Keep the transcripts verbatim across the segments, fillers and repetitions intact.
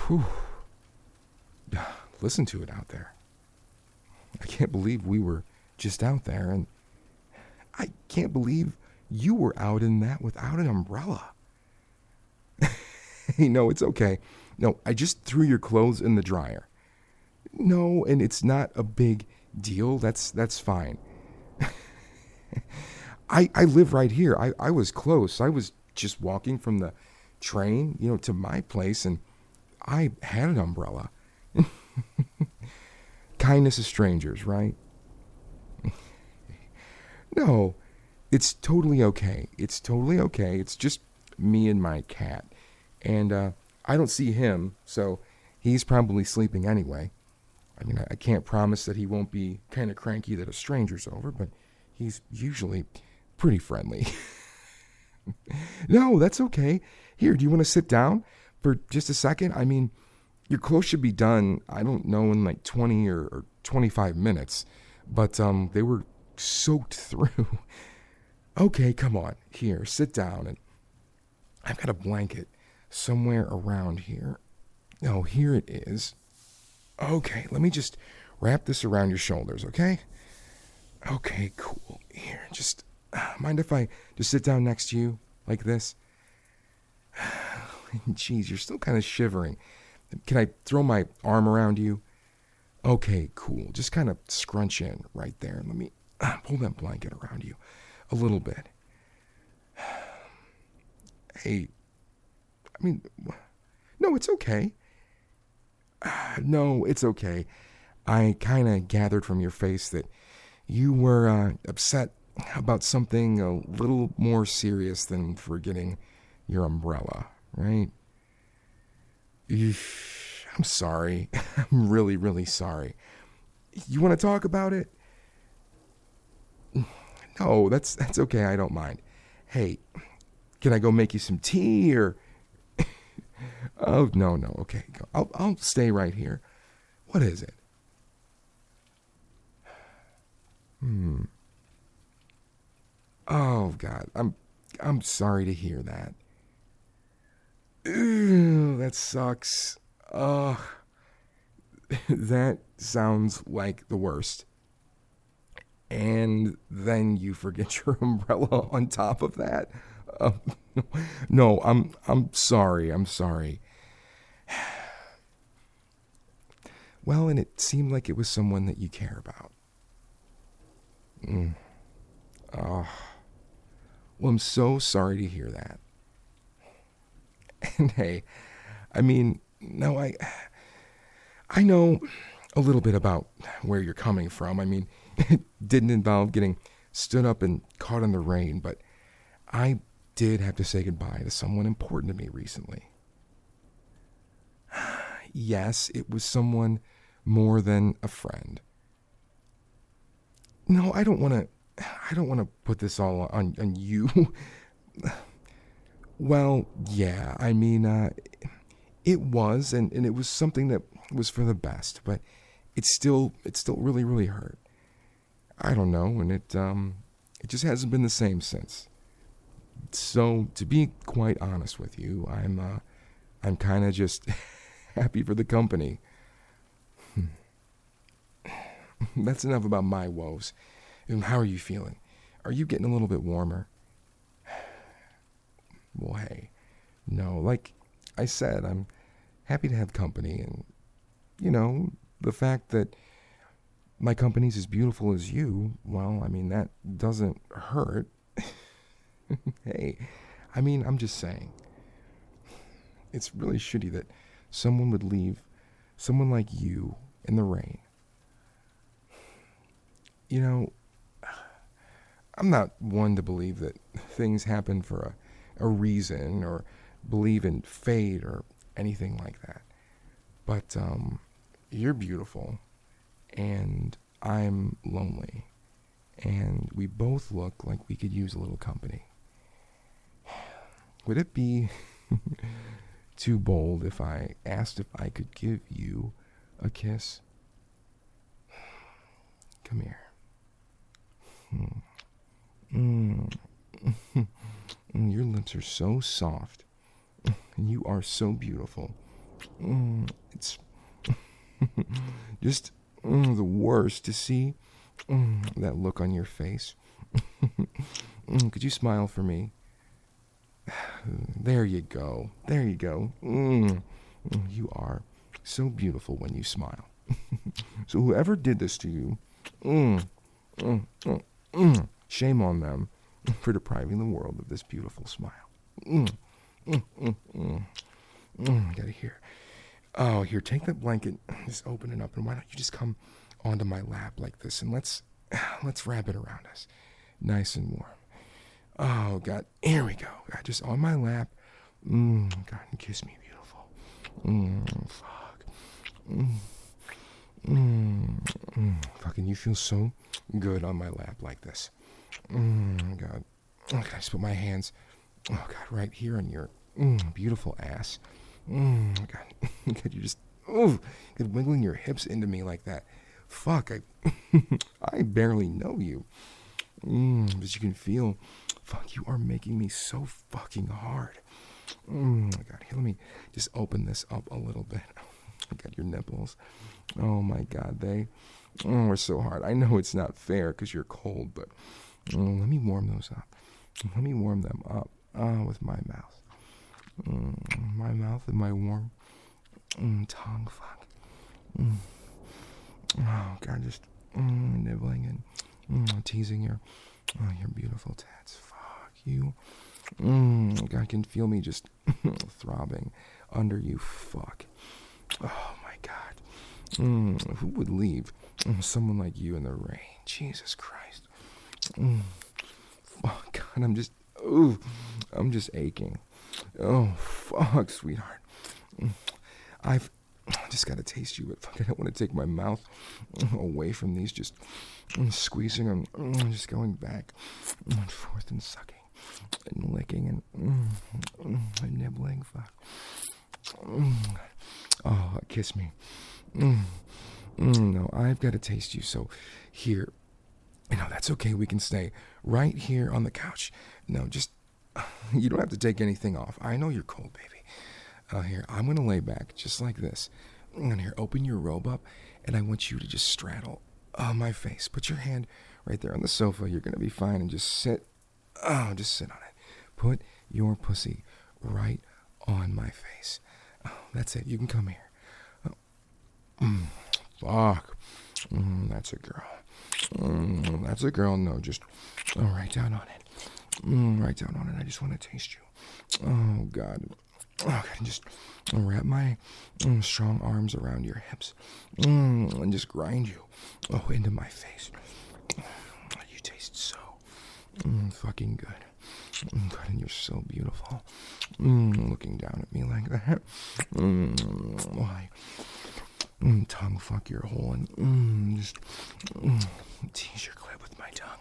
Whew. Listen to it out there. I can't believe we were just out there, and I can't believe you were out in that without an umbrella. Hey, no, it's okay. No, I just threw your clothes in the dryer. No, and it's not a big deal. That's that's fine. I I live right here. I, I was close. I was just walking from the train, you know, to my place, and I had an umbrella. Kindness of strangers, right? No, it's totally okay. It's totally okay. It's just me and my cat. And uh, I don't see him, so he's probably sleeping anyway. I mean, I, I can't promise that he won't be kind of cranky that a stranger's over, but he's usually pretty friendly. No, that's okay. Here, do you want to sit down for just a second? I mean, your clothes should be done, I don't know, in like twenty or, or twenty-five minutes, but um, they were soaked through. Okay, come on. Here, sit down. And I've got a blanket somewhere around here. Oh, here it is. Okay, let me just wrap this around your shoulders, okay? Okay, cool. Here, just uh, mind if I just sit down next to you like this? Jeez, you're still kind of shivering. Can I throw my arm around you? Okay, cool. Just kind of scrunch in right there. Let me uh, pull that blanket around you a little bit. Hey, I mean, no, it's okay. Uh, no, it's okay. I kind of gathered from your face that you were uh, upset about something a little more serious than forgetting your umbrella, right? Eesh, I'm sorry. I'm really, really sorry. You want to talk about it? No, that's that's okay. I don't mind. Hey, can I go make you some tea or? Oh no, no. Okay, go. I'll I'll stay right here. What is it? Hmm. Oh God, I'm I'm sorry to hear that. Ew, that sucks. Ugh. That sounds like the worst. And then you forget your umbrella on top of that. Uh, no, I'm I'm sorry. I'm sorry. Well, and it seemed like it was someone that you care about. Mm. Oh. Well, I'm so sorry to hear that. And hey, I mean, no, I I know a little bit about where you're coming from. I mean, it didn't involve getting stood up and caught in the rain, but I did have to say goodbye to someone important to me recently. Yes, it was someone more than a friend. No, I don't want to I don't want to put this all on on you. Well, yeah, I mean, uh, it was, and, and it was something that was for the best, but it still, it still really, really hurt. I don't know, and it, um, it just hasn't been the same since. So, to be quite honest with you, I'm, uh, I'm kind of just happy for the company. That's enough about my woes. And how are you feeling? Are you getting a little bit warmer? Well, hey, no, like I said, I'm happy to have company. And, you know, the fact that my company's as beautiful as you, well, I mean, that doesn't hurt. Hey, I mean, I'm just saying. It's really shitty that someone would leave someone like you in the rain. You know, I'm not one to believe that things happen for a a reason or believe in fate or anything like that. But um, you're beautiful and I'm lonely and we both look like we could use a little company. Would it be too bold if I asked if I could give you a kiss? Come here. Hmm. Mm. Your lips are so soft, and you are so beautiful. Mm, it's just mm, the worst to see mm, that look on your face. mm, could you smile for me? There you go. There you go. Mm, you are so beautiful when you smile. So whoever did this to you, mm, mm, mm, mm, shame on them for depriving the world of this beautiful smile. Mm, mm, mm, mm, mm, I gotta hear. Oh, here, take that blanket, just open it up, and why don't you just come onto my lap like this, and let's let's wrap it around us, nice and warm. Oh God, here we go. God, just on my lap. Mm, God, kiss me, beautiful. Mm, fuck. Mm, mm, mm, fucking, you feel so good on my lap like this. Mm, God, oh, can I just put my hands? Oh God, right here on your mm, beautiful ass. Mm, God, God, you just ooh, God, wiggling your hips into me like that. Fuck, I, I barely know you. Mm, but you can feel, fuck, you are making me so fucking hard. Mm, God, here, let me just open this up a little bit. Oh, God, your nipples. Oh my God, they oh, are so hard. I know it's not fair because you're cold, but mm, let me warm those up. Let me warm them up uh, with my mouth. Mm, my mouth and my warm mm, tongue, fuck. Mm. Oh, God, just mm, nibbling and mm, teasing your, oh, your beautiful tats. Fuck you. Mm, God, I can feel me just throbbing under you. Fuck. Oh, my God. Mm, who would leave mm, someone like you in the rain? Jesus Christ. Mm. Oh, God, I'm just, ooh, I'm just aching. Oh, fuck, sweetheart. Mm. I've just got to taste you, but fuck, I don't want to take my mouth away from these, just mm, squeezing them, mm, just going back and forth and sucking and licking and, mm, mm, and nibbling. Fuck. Mm. Oh, kiss me. Mm. Mm, no, I've got to taste you. So here, you know, that's okay. We can stay right here on the couch. No, just, you don't have to take anything off. I know you're cold, baby. Uh, here, I'm going to lay back just like this. And here, open your robe up, and I want you to just straddle uh, my face. Put your hand right there on the sofa. You're going to be fine, and just sit. Oh, just sit on it. Put your pussy right on my face. Oh, that's it. You can come here. Oh. Mm, fuck. Mm, that's a girl. Mm, that's a girl. No, just oh, right down on it. Mm, right down on it. I just want to taste you. Oh, God. Oh, God. And just wrap my mm, strong arms around your hips. Mm, and just grind you oh, into my face. You taste so mm, fucking good. Mm, God, and you're so beautiful. Mm, looking down at me like that. Mm, why? Mm, tongue fuck your hole and mm, just mm, tease your clit with my tongue.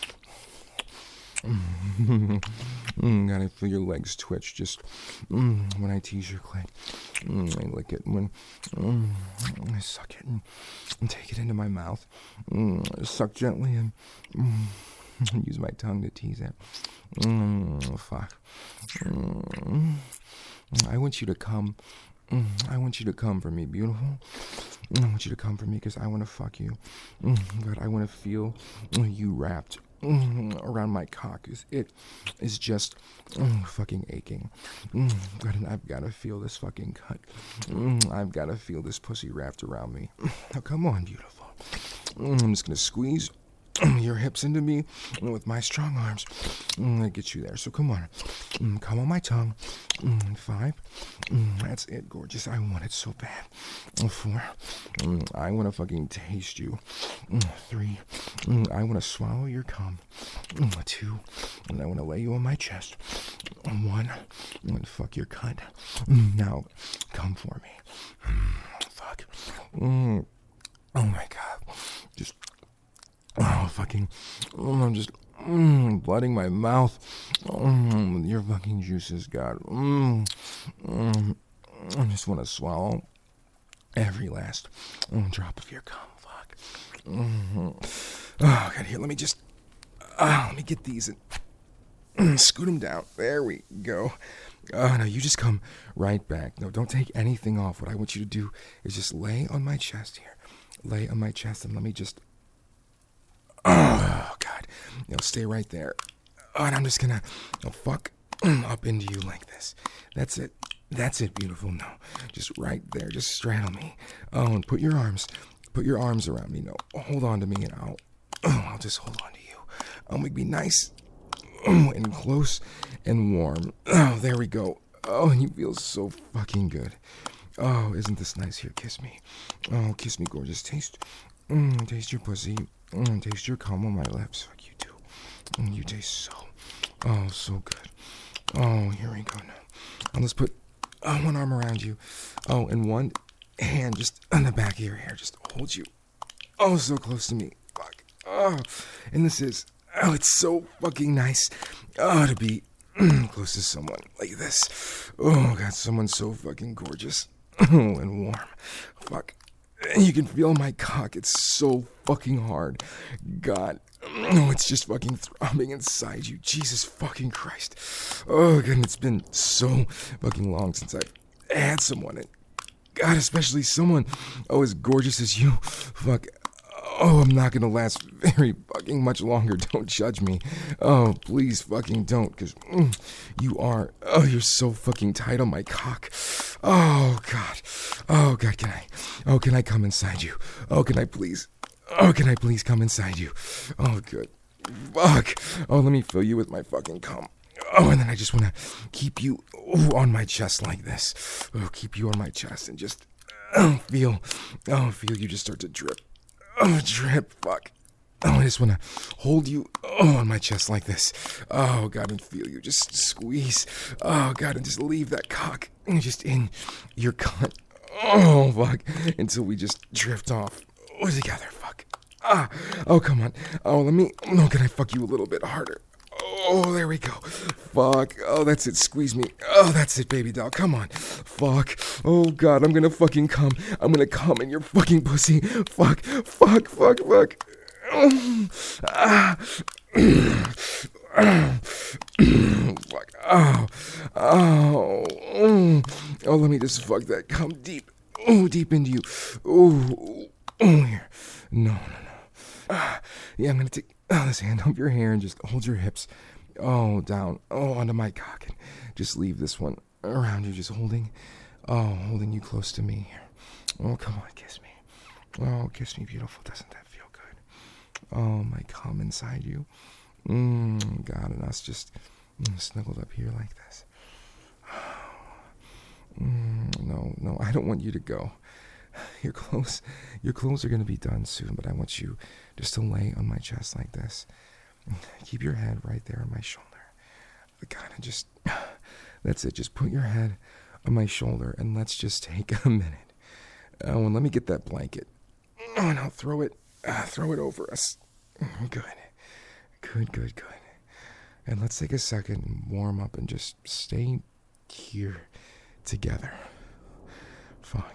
Mm, mm, God, I feel your legs twitch just mm, when I tease your clit. Mm, I lick it when mm, I suck it and, and take it into my mouth. Mm, suck gently and mm, use my tongue to tease it. Mm, fuck. Mm, I want you to come. Mm, I want you to come for me, beautiful. I want you to come for me because I want to fuck you. Mm, God, I want to feel you wrapped mm, around my cock. It is just mm, fucking aching. Mm, God, and I've got to feel this fucking cut. Mm, I've got to feel this pussy wrapped around me. Now, come on, beautiful. Mm, I'm just going to squeeze your hips into me with my strong arms. Mm, I get you there. So come on. Mm, come on my tongue. Mm, five. Mm, that's it, gorgeous. I want it so bad. Four. Mm, I want to fucking taste you. Mm, three. Mm, I want to swallow your cum. Mm, two. And I want to lay you on my chest. One. I'm going to fuck your cunt. Mm, now, come for me. Mm, fuck. Mm, oh my God. Just... Oh, fucking, oh, I'm just mm, blooding my mouth mm, with your fucking juices, God. Mm, mm, I just want to swallow every last mm, drop of your cum, fuck. Mm, oh, God, here, let me just, uh, let me get these and mm, scoot them down. There we go. Oh, no, you just come right back. No, don't take anything off. What I want you to do is just lay on my chest here. Lay on my chest and let me just... Oh, God. You know, stay right there. Oh, and I'm just gonna... Oh, fuck up into you like this. That's it. That's it, beautiful. No, just right there. Just straddle me. Oh, and put your arms... Put your arms around me. No, hold on to me and I'll... Oh, I'll just hold on to you. Oh, make me nice and close and warm. Oh, there we go. Oh, and you feel so fucking good. Oh, isn't this nice? Here, kiss me. Oh, kiss me, gorgeous. Taste, mm, taste your pussy. Mm, taste your cum on my lips. Fuck you too. Mm, you taste so, oh, so good. Oh, here we go now. And let's put oh, one arm around you. Oh, and one hand just on the back of your hair. Just hold you. Oh, so close to me. Fuck. Oh, and this is, oh, it's so fucking nice. Oh, to be close to someone like this. Oh, God, someone so fucking gorgeous. Oh, and warm. Fuck. You can feel my cock. It's so fucking hard. God. Oh, it's just fucking throbbing inside you. Jesus fucking Christ. Oh, God, it's been so fucking long since I've had someone. And God, especially someone, oh, as gorgeous as you. Fuck. Oh, I'm not gonna last very fucking much longer. Don't judge me. Oh, please fucking don't, because mm, you are, oh, you're so fucking tight on my cock. Oh, God. Oh, God, can I, oh, can I come inside you? Oh, can I please, oh, can I please come inside you? Oh, good. Fuck. Oh, let me fill you with my fucking cum. Oh, and then I just want to keep you ooh, on my chest like this. Oh, keep you on my chest and just oh, feel, oh, feel you just start to drip. Oh, drip, fuck. Oh, I just want to hold you oh, on my chest like this. Oh, God, and feel you just squeeze. Oh, God, and just leave that cock just in your cunt. Oh, fuck. Until we just drift off oh, together, fuck. Ah, oh, come on. Oh, let me, no, can I fuck you a little bit harder? Oh, there we go. Fuck. Oh, that's it. Squeeze me. Oh, that's it, baby doll. Come on. Fuck. Oh, God, I'm gonna fucking come. I'm gonna come in your fucking pussy. Fuck. Fuck. Fuck. Fuck. Oh. Ah. Fuck. Oh. Oh. Oh. Oh, let me just fuck that. Come deep. Oh, deep into you. Oh. Oh, here. No, no, no. Ah. Yeah, I'm gonna take oh, this hand up your hair and just hold your hips. Oh, down. Oh, onto my cock. And just leave this one around you, just holding. Oh, holding you close to me. Oh, come on, kiss me. Oh, kiss me, beautiful. Doesn't that feel good? Oh, my cum inside you. Mmm, God, and us just mm, snuggled up here like this. Mm, no, no, I don't want you to go. Your clothes, your clothes are going to be done soon, but I want you just to lay on my chest like this. Keep your head right there on my shoulder. God, and just, that's it. Just put your head on my shoulder and let's just take a minute. Oh, and let me get that blanket. Oh, and I'll throw it, uh, throw it over us. Good, good, good, good. And let's take a second and warm up and just stay here together. Fuck.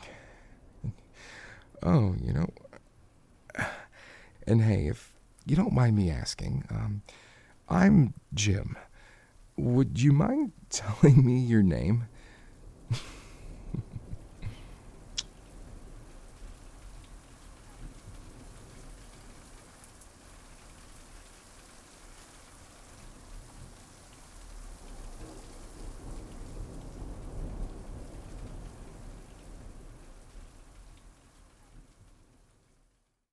Oh, you know, and hey, if you don't mind me asking, um, I'm Jim. Would you mind telling me your name?